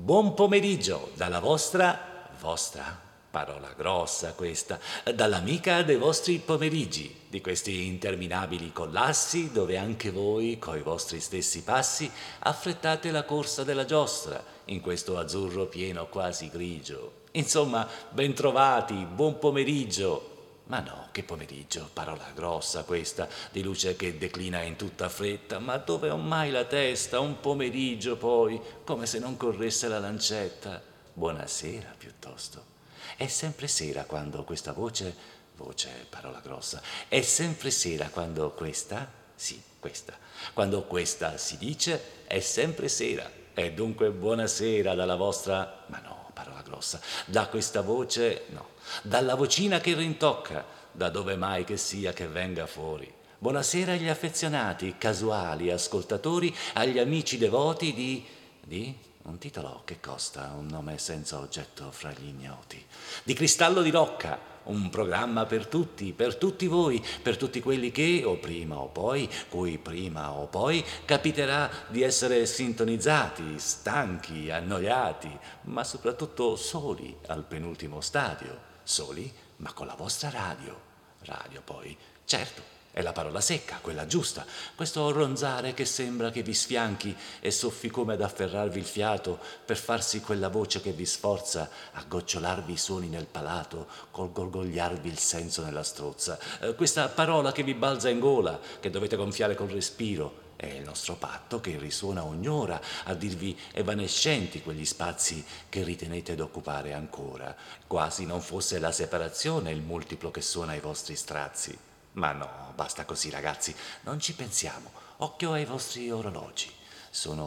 Buon pomeriggio dalla vostra, parola grossa questa, dall'amica dei vostri pomeriggi, di questi interminabili collassi dove anche voi, coi vostri stessi passi, affrettate la corsa della giostra in questo azzurro pieno quasi grigio. Insomma, bentrovati, buon pomeriggio. Ma no, che pomeriggio, parola grossa questa, di luce che declina in tutta fretta, ma dove ho mai la testa, un pomeriggio poi, come se non corresse la lancetta. Buonasera piuttosto. È sempre sera quando questa voce, parola grossa, è sempre sera quando questa, sì, questa, quando questa si dice, è sempre sera. E dunque buonasera dalla vostra, ma no, parola grossa, da questa voce, no, dalla vocina che rintocca, da dove mai che sia che venga fuori. Buonasera agli affezionati, casuali ascoltatori, agli amici devoti di un titolo che costa un nome senza oggetto fra gli ignoti. Di Cristallo di Rocca, un programma per tutti voi, per tutti quelli che, o prima o poi, cui prima o poi, capiterà di essere sintonizzati, stanchi, annoiati, ma soprattutto soli al penultimo stadio. Soli, ma con la vostra radio. Radio poi, certo. È la parola secca, quella giusta, questo ronzare che sembra che vi sfianchi e soffi come ad afferrarvi il fiato per farsi quella voce che vi sforza a gocciolarvi i suoni nel palato, col gorgogliarvi il senso nella strozza, questa parola che vi balza in gola, che dovete gonfiare col respiro. È il nostro patto che risuona ogni ora a dirvi evanescenti quegli spazi che ritenete d'occupare ancora, quasi non fosse la separazione il multiplo che suona ai vostri strazi. Ma no, basta così ragazzi, non ci pensiamo. Occhio ai vostri orologi. Sono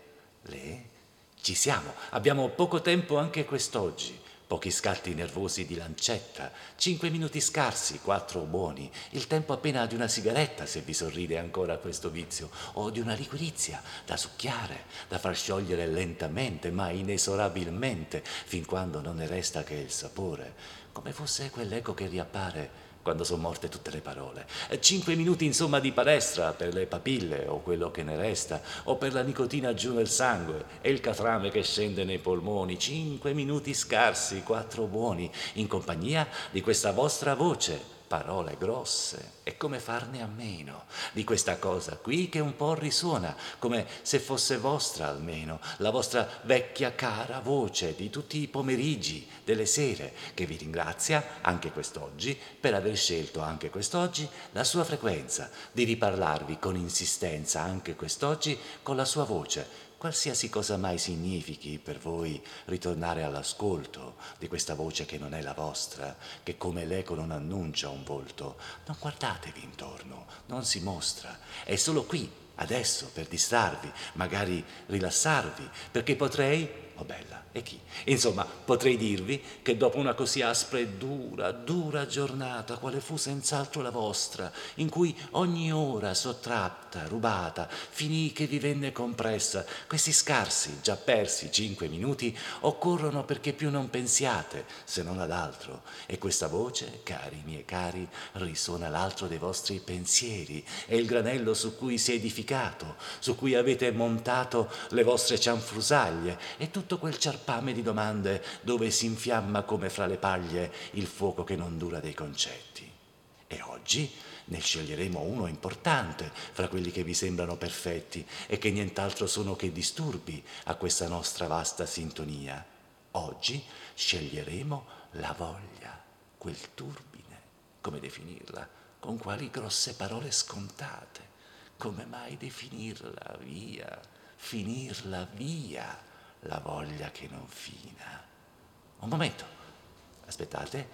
le? Ci siamo, abbiamo poco tempo anche quest'oggi. Pochi scatti nervosi di lancetta, 5 minuti scarsi, 4 buoni, il tempo appena di una sigaretta se vi sorride ancora questo vizio, o di una liquirizia da succhiare, da far sciogliere lentamente ma inesorabilmente, fin quando non ne resta che il sapore, come fosse quell'eco che riappare quando sono morte tutte le parole. 5 minuti insomma di palestra per le papille o quello che ne resta, o per la nicotina giù nel sangue e il catrame che scende nei polmoni. 5 minuti scarsi, 4 buoni, in compagnia di questa vostra voce. Parole grosse, e come farne a meno di questa cosa qui che un po' risuona, come se fosse vostra almeno, la vostra vecchia cara voce di tutti i pomeriggi, delle sere, che vi ringrazia anche quest'oggi per aver scelto anche quest'oggi la sua frequenza, di riparlarvi con insistenza anche quest'oggi con la sua voce, qualsiasi cosa mai significhi per voi ritornare all'ascolto di questa voce che non è la vostra, che come l'eco non annuncia un volto. Non guardatevi intorno, non si mostra, è solo qui, adesso, per distrarvi, magari rilassarvi, perché potrei, oh bella, e chi? Insomma, potrei dirvi che dopo una così aspra e dura giornata, quale fu senz'altro la vostra, in cui ogni ora sottratta, rubata, finì che vi venne compressa, questi scarsi, già persi 5 minuti, occorrono perché più non pensiate, se non ad altro, e questa voce, cari miei cari, risuona l'altro dei vostri pensieri, è il granello su cui si è edificato, su cui avete montato le vostre cianfrusaglie, e tutto quel ciarpame di domande dove si infiamma come fra le paglie il fuoco che non dura dei concetti. E oggi ne sceglieremo uno importante fra quelli che vi sembrano perfetti e che nient'altro sono che disturbi a questa nostra vasta sintonia. Oggi sceglieremo la voglia, quel turbine, come definirla, con quali grosse parole scontate, come mai definirla, via, finirla via, la voglia che non fina. Un momento, aspettate,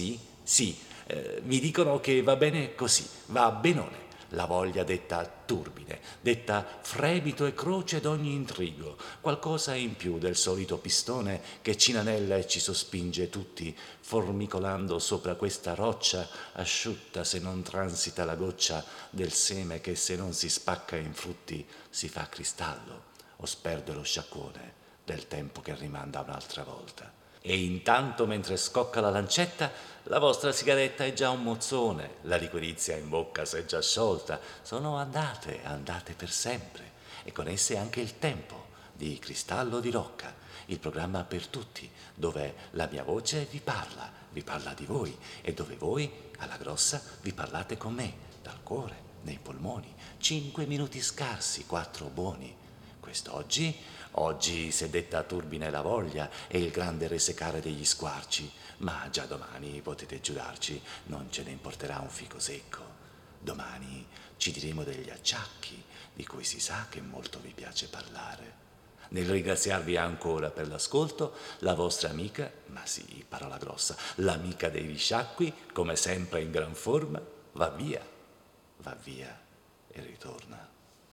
sì, mi dicono che va bene così, va benone. La voglia detta turbine, detta fremito e croce d'ogni intrigo, qualcosa in più del solito pistone che ci inanella e ci sospinge tutti, formicolando sopra questa roccia asciutta se non transita la goccia del seme che se non si spacca in frutti si fa cristallo o sperde lo sciacquone del tempo che rimanda un'altra volta. E intanto, mentre scocca la lancetta, la vostra sigaretta è già un mozzone, la liquirizia in bocca s'è già sciolta, sono andate per sempre, e con esse anche il tempo di Cristallo di Rocca, il programma per tutti, dove la mia voce vi parla di voi, e dove voi, alla grossa, vi parlate con me, dal cuore, nei polmoni. 5 minuti scarsi, 4 buoni. Oggi s'è detta turbine la voglia e il grande resecare degli squarci, ma già domani potete giurarci, non ce ne importerà un fico secco. Domani ci diremo degli acciacchi di cui si sa che molto vi piace parlare. Nel ringraziarvi ancora per l'ascolto, la vostra amica, ma sì, parola grossa, l'amica dei risciacqui, come sempre in gran forma, va via e ritorna.